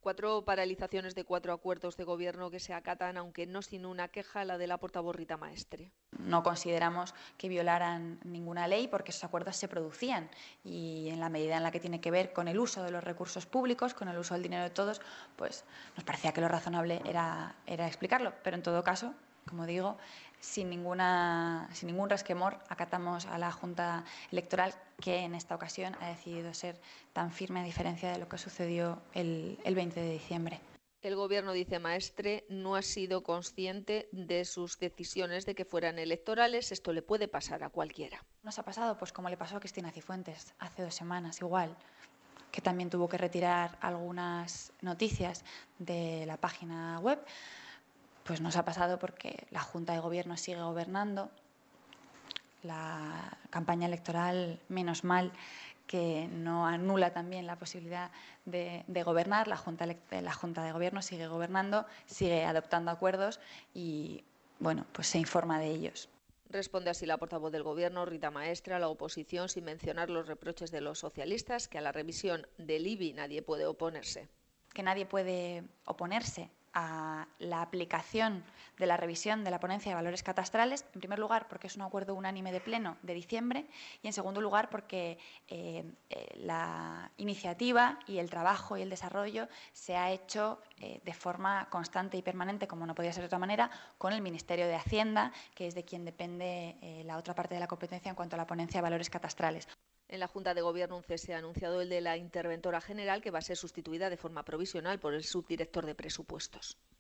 4 paralizaciones de 4 acuerdos de gobierno que se acatan, aunque no sin una queja, la de la portavoz Rita Maestre. No consideramos que violaran ninguna ley porque esos acuerdos se producían y en la medida en la que tiene que ver con el uso de los recursos públicos, con el uso del dinero de todos, pues nos parecía que lo razonable era explicarlo. Pero en todo caso, como digo, sin ningún resquemor, acatamos a la Junta Electoral, que en esta ocasión ha decidido ser tan firme, a diferencia de lo que sucedió el 20 de diciembre. El Gobierno, dice Maestre, no ha sido consciente de sus decisiones de que fueran electorales. Esto le puede pasar a cualquiera. Nos ha pasado, pues como le pasó a Cristina Cifuentes hace 2 semanas, igual, que también tuvo que retirar algunas noticias de la página web. Pues nos ha pasado porque la Junta de Gobierno sigue gobernando. La campaña electoral, menos mal que no anula también la posibilidad de gobernar. La Junta de Gobierno sigue gobernando, sigue adoptando acuerdos y, bueno, pues se informa de ellos. Responde así la portavoz del Gobierno, Rita Maestre, a la oposición, sin mencionar los reproches de los socialistas, que a la revisión del IBI nadie puede oponerse. Que nadie puede oponerse a la aplicación de la revisión de la ponencia de valores catastrales, en primer lugar porque es un acuerdo unánime de pleno de diciembre y en segundo lugar porque la iniciativa y el trabajo y el desarrollo se ha hecho de forma constante y permanente, como no podía ser de otra manera, con el Ministerio de Hacienda, que es de quien depende la otra parte de la competencia en cuanto a la ponencia de valores catastrales. En la Junta de Gobierno un cese ha anunciado el de la interventora general, que va a ser sustituida de forma provisional por el subdirector de presupuestos.